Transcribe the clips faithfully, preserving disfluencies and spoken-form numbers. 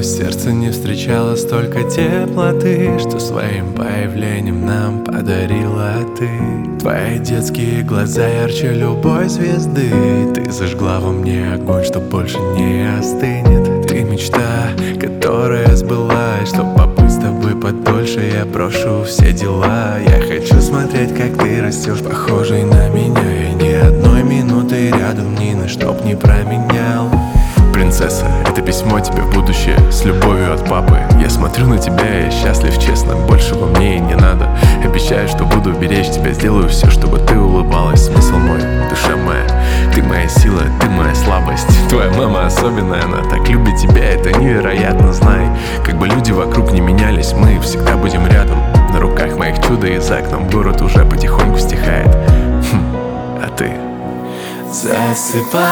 Мое сердце не встречало столько теплоты, что своим появлением нам подарила ты. Твои детские глаза ярче любой звезды. Ты зажгла во мне огонь, что больше не остынет. Ты мечта, которая сбылась, чтоб побыть с тобой подольше. Я брошу все дела. Я хочу смотреть, как ты растешь, похожий на меня. Я ни одной минуты рядом, ни на чтоб не променял. Принцесса, это письмо тебе в будущее, с любовью от папы. Я смотрю на тебя, я счастлив, честно, большего мне и не надо. Обещаю, что буду беречь тебя, сделаю все, чтобы ты улыбалась. Смысл мой, душа моя, ты моя сила, ты моя слабость. Твоя мама особенная, она так любит тебя, это невероятно. Знай, как бы люди вокруг не менялись, мы всегда будем рядом. На руках моих чудо, и за окном город уже потихоньку стихает. Хм, а ты? Засыпай,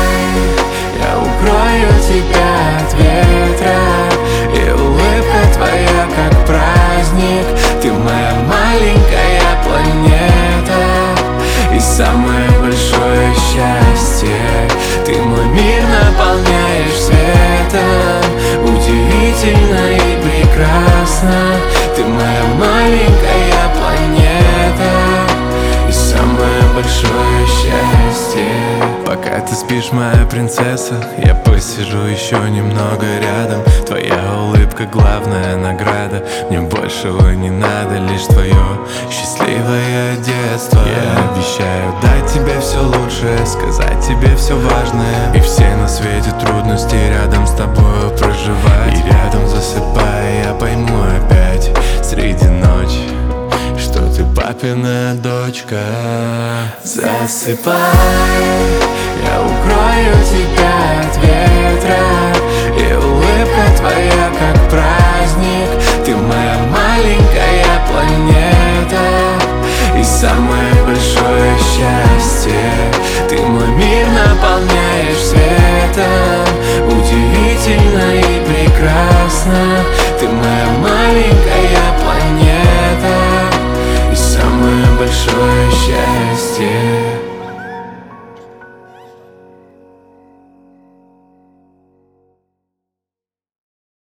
я укрою тебя от ветра, и улыбка твоя как праздник. Ты моя маленькая планета, и самое большое счастье. Ты мой мир наполняешь светом, удивительно и прекрасно. Ты моя маленькая планета, и самое большое счастье. Пока ты спишь, моя принцесса, я посижу еще немного рядом. Твоя улыбка главная награда. Мне большего не надо, лишь твое счастливое детство. Я обещаю дать тебе все лучшее, сказать тебе все важное, и все на свете трудности рядом с тобой проживать. И рядом засыпая, я пойму опять среди ночи, что ты папина дочка. Засыпай, я укрою тебя от ветра, и улыбка твоя как праздник. Ты моя маленькая планета, и самое большое счастье. Ты мой мир наполняешь светом, удивительно и прекрасно. Ты моя маленькая